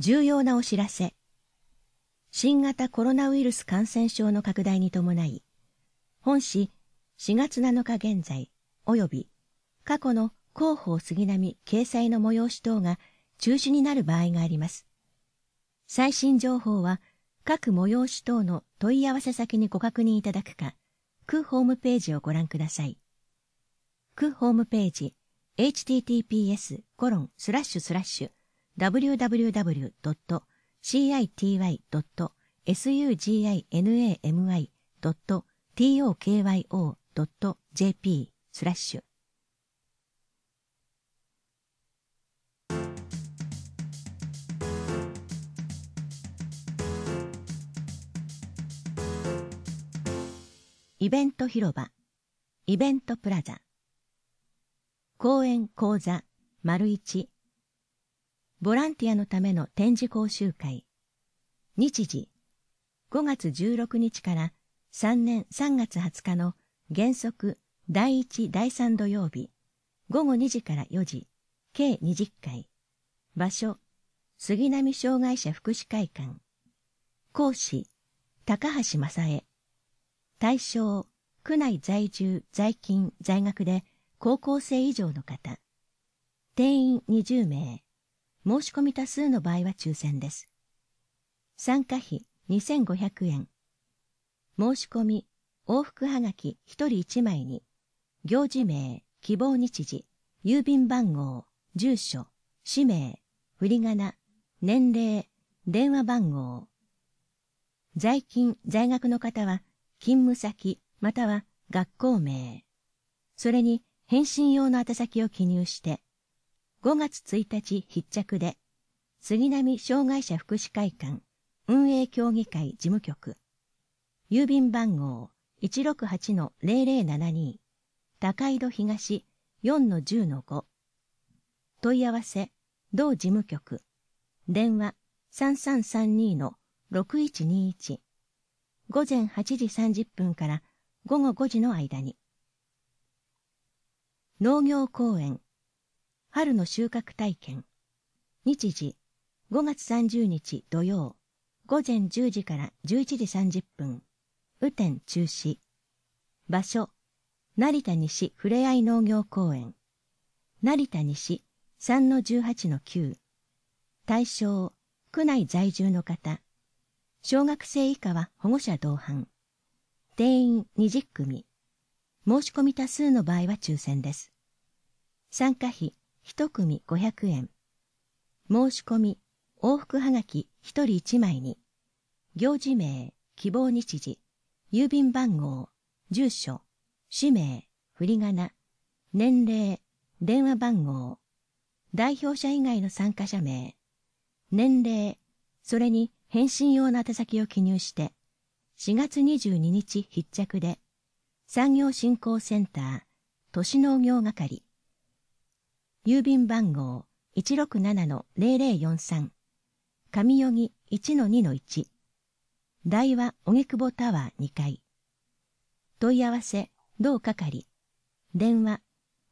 重要なお知らせ。新型コロナウイルス感染症の拡大に伴い、本誌4月7日現在及び過去の広報杉並掲載の催し等が中止になる場合があります。最新情報は各催し等の問い合わせ先にご確認いただくか、区ホームページをご覧ください。区ホームページ https://www.citinami.tokyo.jp/ イベント広場、イベントプラザ、講演講座1、ボランティアのための展示講習会、日時5月16日から3年3月20日の原則第1第3土曜日、午後2時から4時、計20回、場所杉並障害者福祉会館、講師高橋正恵、対象区内在住在勤在学で高校生以上の方、定員20名、申し込み多数の場合は抽選です。参加費2500円。申し込み往復はがき1人1枚に、行事名、希望日時、郵便番号、住所、氏名、振り仮名、年齢、電話番号。在勤在学の方は勤務先または学校名、それに返信用の宛先を記入して、5月1日必着で、杉並障害者福祉会館運営協議会事務局、郵便番号 168-0072、高井戸東 4-10-5、問い合わせ、同事務局、電話 3332-6121、午前8時30分から午後5時の間に。農業公園、春の収穫体験、日時5月30日土曜、午前10時から11時30分、雨天中止。場所、成田西ふれあい農業公園、成田西 3-18-9、対象、区内在住の方、小学生以下は保護者同伴、定員20組、申し込み多数の場合は抽選です。参加費1組500円。申し込み往復はがき1人1枚に、行事名、希望日時、郵便番号、住所、氏名、振り仮名、年齢、電話番号、代表者以外の参加者名、年齢、それに返信用の宛先を記入して、4月22日必着で、産業振興センター、都市農業係、郵便番号 167-0043、上代木 1-2-1、大和荻窪タワー2階。問い合わせ、同係、電話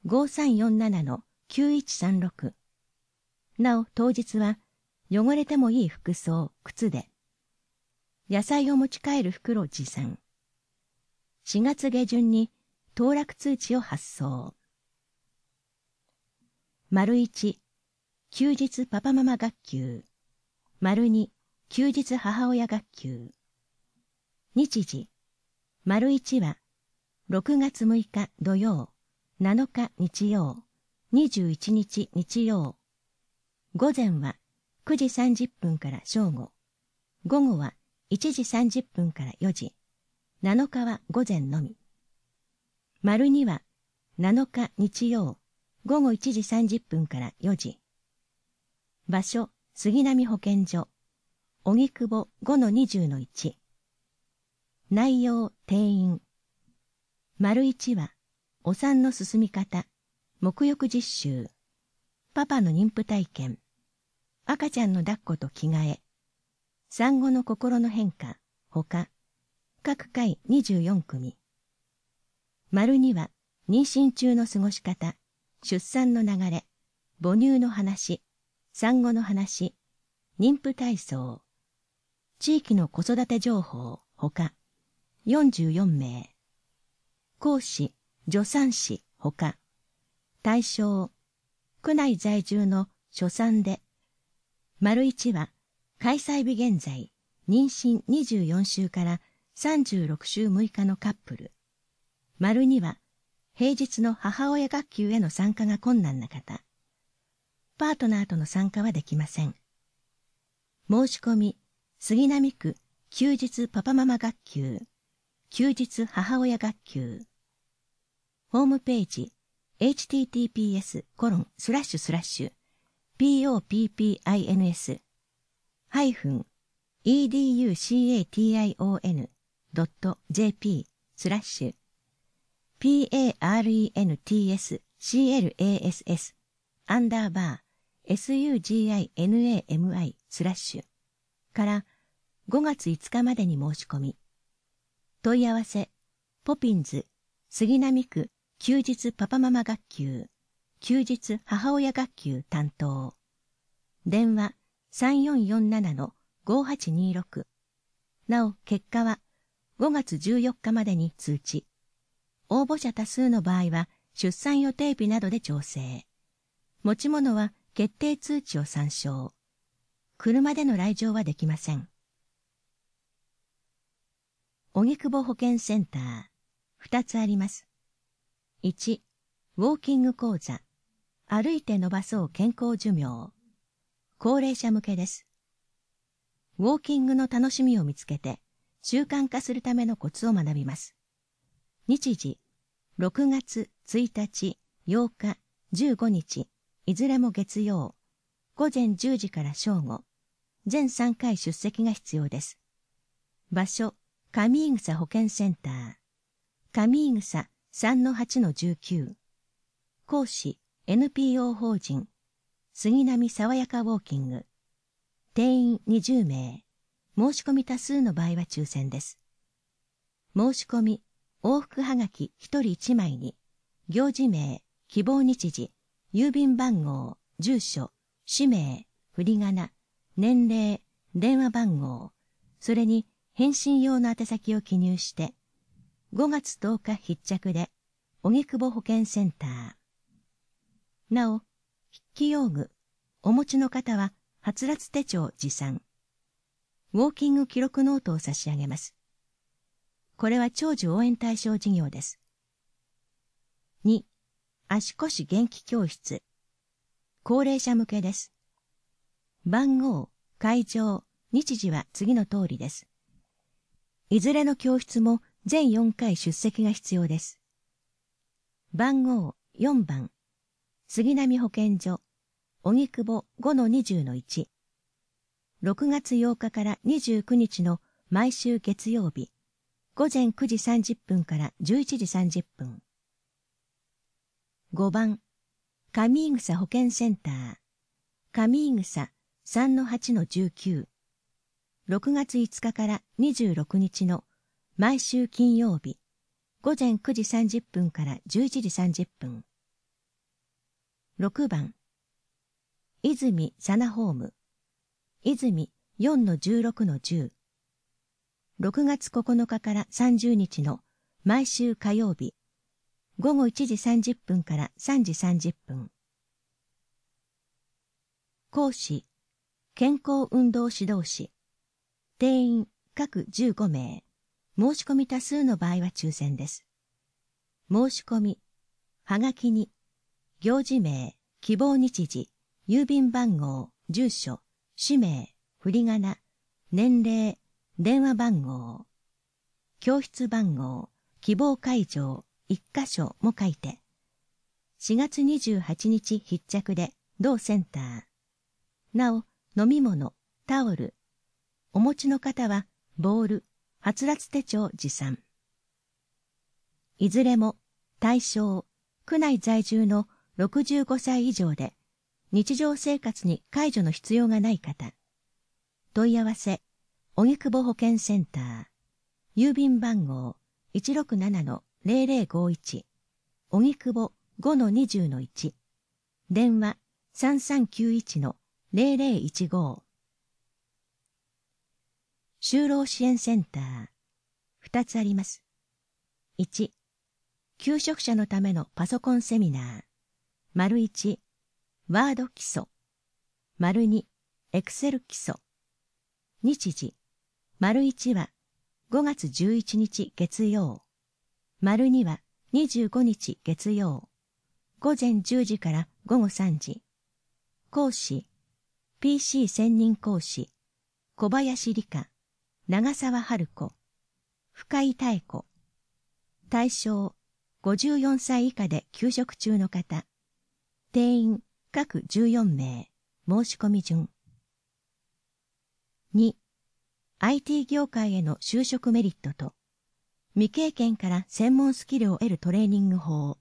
5347-9136。なお当日は、汚れてもいい服装、靴で、野菜を持ち帰る袋持参。4月下旬に当落通知を発送。1、休日パパママ学級。2、休日母親学級。日時。1は、6月6日土曜、7日日曜、21日日曜。午前は9時30分から正午。午後は1時30分から4時。7日は午前のみ。2は7日日曜、午後1時30分から4時。場所、杉並保健所、荻窪 5-20-1。内容、定員。1は、お産の進み方、沐浴実習、パパの妊婦体験、赤ちゃんの抱っこと着替え、産後の心の変化、ほか、各回24組。2は、妊娠中の過ごし方、出産の流れ、母乳の話、産後の話、 妊婦体操、地域の子育て情報、ほか、44名。講師、助産師、ほか。対象、区内在住の初産で、丸1は、開催日現在、妊娠24週から36週6日のカップル。丸2は、平日の母親学級への参加が困難な方。パートナーとの参加はできません。申し込み、杉並区休日パパママ学級、休日母親学級。ホームページ、https://poppins-suginami/ から5月5日までに申し込み。問い合わせ、ポピンズ、杉並区休日パパママ学級、休日母親学級担当。電話3447-5826。なお、結果は5月14日までに通知。応募者多数の場合は出産予定日などで調整。持ち物は決定通知を参照。車での来場はできません。荻窪保健センター、2つあります。1、ウォーキング講座、歩いて伸ばそう健康寿命。高齢者向けです。ウォーキングの楽しみを見つけて、習慣化するためのコツを学びます。日時、6月1日、8日、15日、いずれも月曜、午前10時から正午、全3回出席が必要です。場所、上井草保健センター、上井草 3-8-19。講師、NPO 法人、杉並さわやかウォーキング。定員20名。申し込み多数の場合は抽選です。申し込み、往復はがき1人1枚に、行事名、希望日時、郵便番号、住所、氏名、振り仮名、年齢、電話番号、それに返信用の宛先を記入して、5月10日必着で、荻窪保健センター。なお、筆記用具、お持ちの方は、はつらつ手帳持参。ウォーキング記録ノートを差し上げます。これは長寿応援対象事業です。2、足腰元気教室。高齢者向けです。番号、会場、日時は次の通りです。いずれの教室も全4回出席が必要です。番号4番、杉並保健所、荻窪 5-20-1。6月8日から29日の毎週月曜日、午前9時30分から11時30分。5番、上井草保健センター、上井草 3-8-19。6月5日から26日の毎週金曜日、午前9時30分から11時30分。6番、泉佐奈ホーム、泉 4-16-10。6月9日から30日の毎週火曜日、午後1時30分から3時30分。講師、健康運動指導士。定員各15名。申し込み多数の場合は抽選です。申し込み、はがきに、行事名、希望日時、郵便番号、住所、氏名、振り仮名、年齢、電話番号、教室番号、希望会場、1箇所も書いて、4月28日必着で同センター。なお、飲み物、タオル、お持ちの方は、ボール、はつらつ手帳持参。いずれも、対象、区内在住の65歳以上で、日常生活に介助の必要がない方。問い合わせ、荻窪保健センター。郵便番号、167-0051。荻窪 5-20-1。電話、3391-0015。 就労支援センター、2つあります。1、求職者のためのパソコンセミナー、丸1、ワード基礎、丸2、エクセル基礎。日時、丸1は5月11日月曜、丸2は25日月曜、午前10時から午後3時。講師、PC 専任講師、小林理香、長澤春子、深井妙子。対象、54歳以下で休職中の方。定員、各14名。申し込み順。2、IT 業界への就職メリットと、未経験から専門スキルを得るトレーニング法。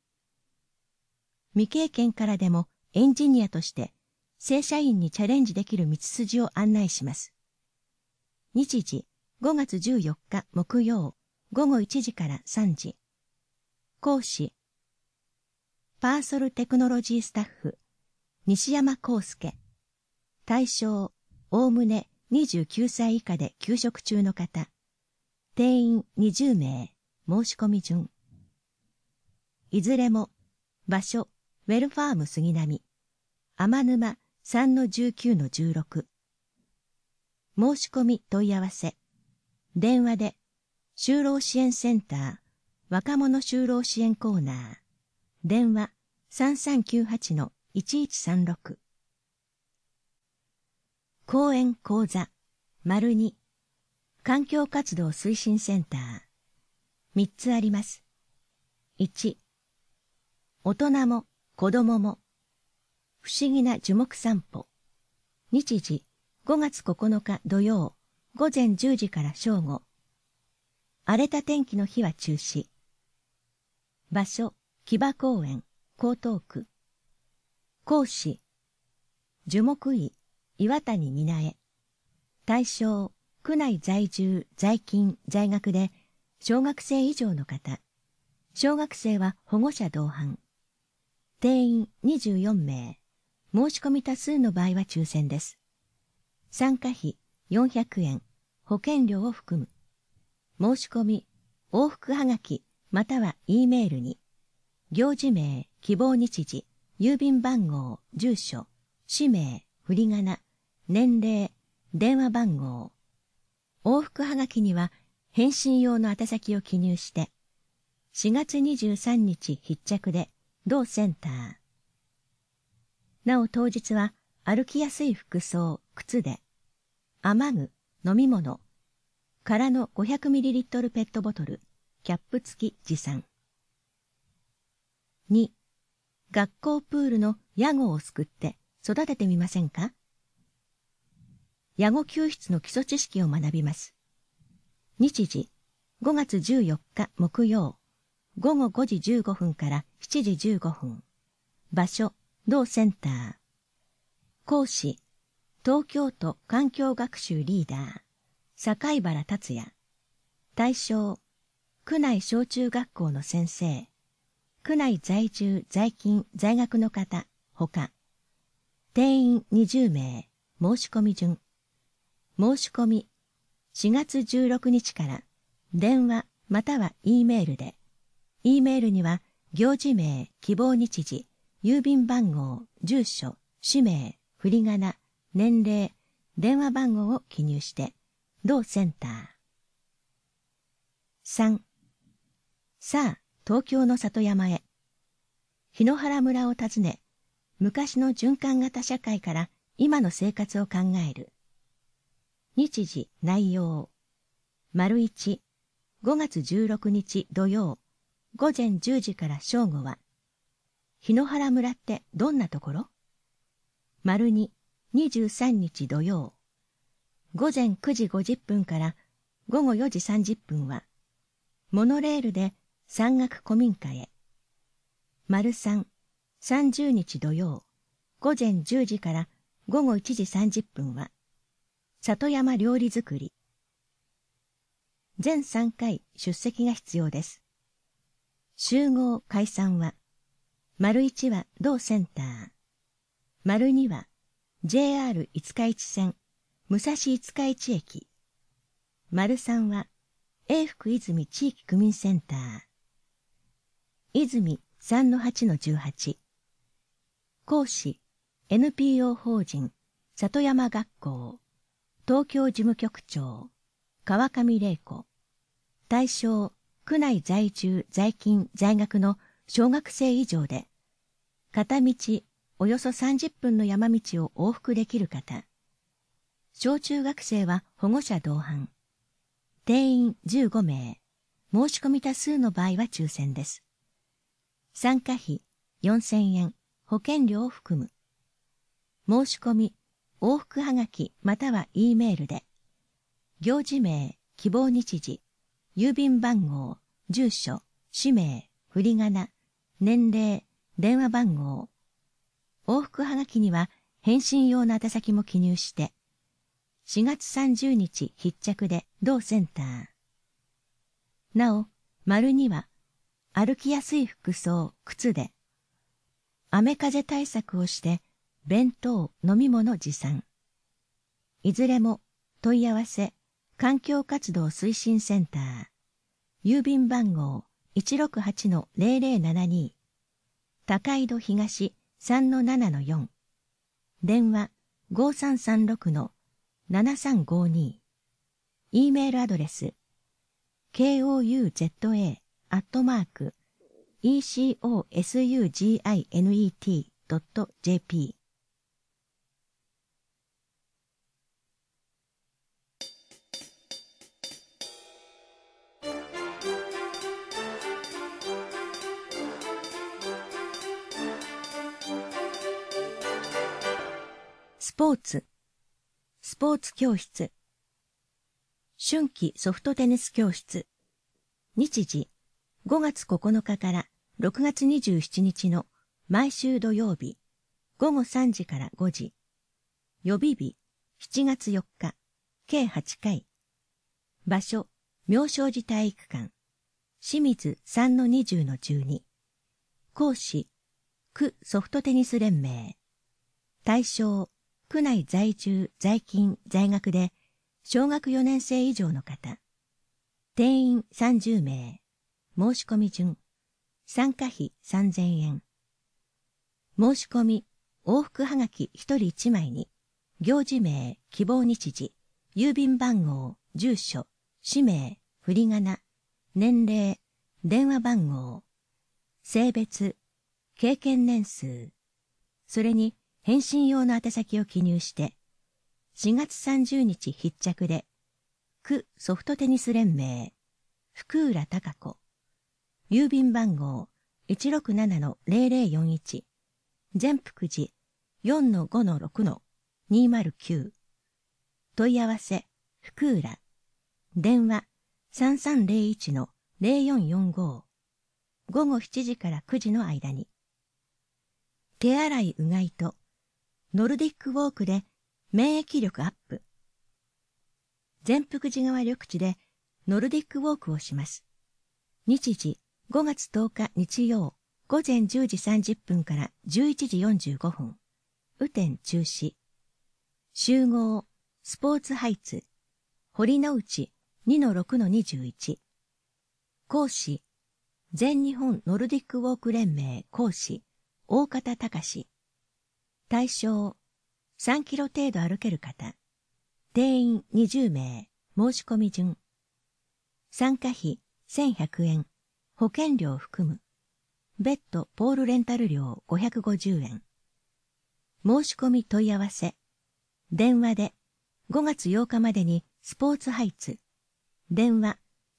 未経験からでもエンジニアとして正社員にチャレンジできる道筋を案内します。日時、5月14日木曜、午後1時から3時。講師、パーソルテクノロジースタッフ、西山康介。対象、おおむね29歳以下で休職中の方。定員20名。申し込み順。いずれも、場所、ウェルファーム杉並。天沼 3-19-16。申し込み問い合わせ。電話で、就労支援センター、若者就労支援コーナー。電話 3398-1136。講演講座、丸2。環境活動推進センター。3つあります。1、大人も子供も、不思議な樹木散歩。日時、5月9日土曜、午前10時から正午。荒れた天気の日は中止。場所、木場公園、江東区。講師、樹木医、岩谷美奈江。対象、区内在住、在勤、在学で、小学生以上の方。小学生は保護者同伴。定員24名。申し込み多数の場合は抽選です。参加費400円、保険料を含む。申し込み、往復はがき、または E メールに、行事名、希望日時、郵便番号、住所、氏名、振り仮名、年齢、電話番号。往復はがきには返信用の宛先を記入して、4月23日必着で、同センター。なお当日は歩きやすい服装、靴で、雨具、飲み物、空の 500ml ペットボトル、キャップ付き持参。2、学校プールのヤゴをすくって育ててみませんか？ヤゴ救出の基礎知識を学びます。日時、5月14日木曜、午後5時15分から7時15分。場所、同センター。講師、東京都環境学習リーダー、坂井原達也。対象、区内小中学校の先生。区内在住、在勤、在学の方、ほか。定員20名。申し込み順。申し込み、4月16日から電話または E メールで、E メールには行事名、希望日時、郵便番号、住所、氏名、振り仮名、年齢、電話番号を記入して、同センター。3、さあ、東京の里山へ。檜原村を訪ね、昔の循環型社会から今の生活を考える。日時、内容。丸1、5月16日土曜、午前10時から正午は、檜原村ってどんなところ？丸2、23日土曜、午前9時50分から午後4時30分は、モノレールで山岳古民家へ。丸3、30日土曜、午前10時から午後1時30分は、里山料理作り。全3回出席が必要です。集合解散は、丸1は同センター。丸2は JR 五日市線武蔵五日市駅。 03は、永福泉地域区民センター。泉 3-8-18。講師、NPO 法人、里山学校。東京事務局長、川上玲子。対象、区内在住、在勤、在学の小学生以上で、片道およそ30分の山道を往復できる方。小中学生は保護者同伴。定員15名。申し込み多数の場合は抽選です。参加費4000円、保険料を含む。申し込み、往復はがきまたは E メールで、行事名、希望日時、郵便番号、住所、氏名、振り仮名、年齢、電話番号。往復はがきには返信用の宛先も記入して、4月30日必着で同センター。なお、丸2は、歩きやすい服装、靴で、雨風対策をして、弁当、飲み物持参。いずれも、問い合わせ、環境活動推進センター。郵便番号 168-0072。高井戸東 3-7-4。電話 5336-7352。E メールアドレス kouza@ecosuginet.jp。スポーツ教室。春季ソフトテニス教室。日時、5月9日から6月27日の毎週土曜日、午後3時から5時。予備日、7月4日、計8回。場所、妙正寺体育館。清水 3-20-12。講師、区ソフトテニス連盟。対象、区内在住、在勤、在学で、小学4年生以上の方。定員30名。申し込み順。参加費3000円。申し込み、往復はがき1人1枚に、行事名、希望日時、郵便番号、住所、氏名、振り仮名、年齢、電話番号、性別、経験年数、それに返信用の宛先を記入して、4月30日必着で、区ソフトテニス連盟、福浦貴子、郵便番号 167-0041、善福寺 4-5-6-209、問い合わせ、福浦、電話 3301-0445、午後7時から9時の間に。手洗いうがいと、ノルディックウォークで免疫力アップ。善福寺川緑地でノルディックウォークをします。日時5月10日日曜午前10時30分から11時45分。雨天中止。集合スポーツハイツ堀之内 2-6-21。講師全日本ノルディックウォーク連盟講師大方隆。対象3キロ程度歩ける方。定員20名。申し込み順。参加費1100円。保険料含む。別途ポールレンタル料550円。申し込み問い合わせ。電話で5月8日までにスポーツハイツ。電話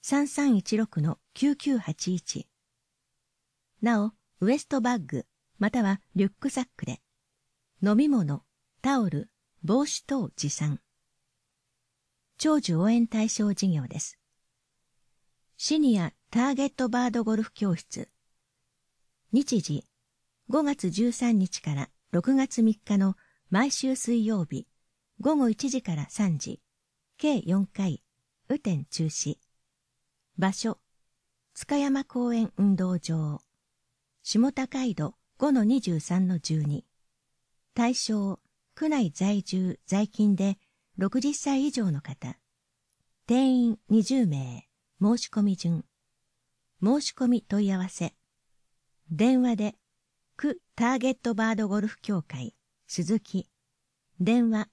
3316-9981。なお、ウエストバッグまたはリュックサックで飲み物、タオル、帽子等持参。長寿応援対象事業です。シニアターゲットバードゴルフ教室。日時、5月13日から6月3日の毎週水曜日、午後1時から3時、計4回、雨天中止。場所、塚山公園運動場。下高井戸 5-23-12。対象、区内在住、在勤で60歳以上の方。 定員20名、申し込み順。申し込み問い合わせ。電話で、区ターゲットバードゴルフ協会、鈴木。電話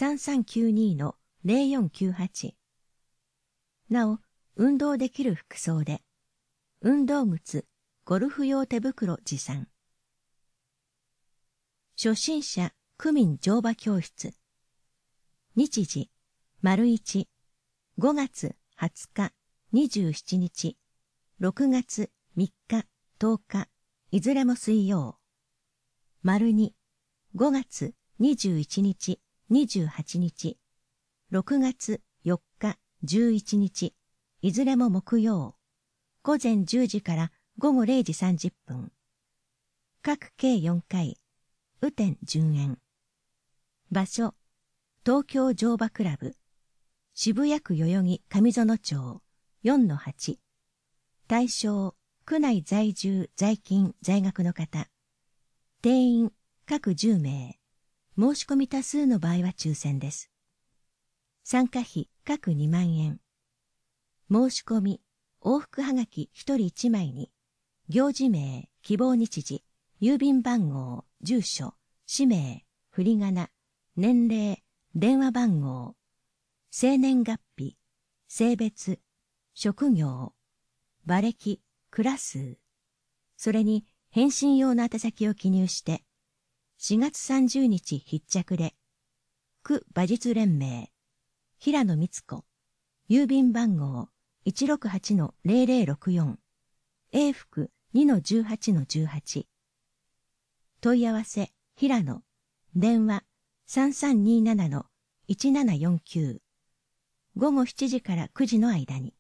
3392-0498。なお、運動できる服装で、運動靴、ゴルフ用手袋持参。初心者区民乗馬教室。日時、1、5月20日、27日、6月3日、10日、いずれも水曜。2、5月21日、28日、6月4日、11日、いずれも木曜。午前10時から午後0時30分。各計4回。雨天順延。場所、東京乗馬クラブ。渋谷区代々木上園町 4-8。対象、区内在住、在勤、在学の方。定員、各10名。申し込み多数の場合は抽選です。参加費、各2万円。申し込み、往復はがき1人1枚に、行事名、希望日時、郵便番号、住所、氏名、振り仮名、年齢、電話番号、生年月日、性別、職業、馬歴、クラ数、それに返信用の宛先を記入して、4月30日必着で、区馬術連盟、平野光子、郵便番号 168-0064、永福 2-18-18。問い合わせ、平野、電話 3327-1749。午後7時から9時の間に。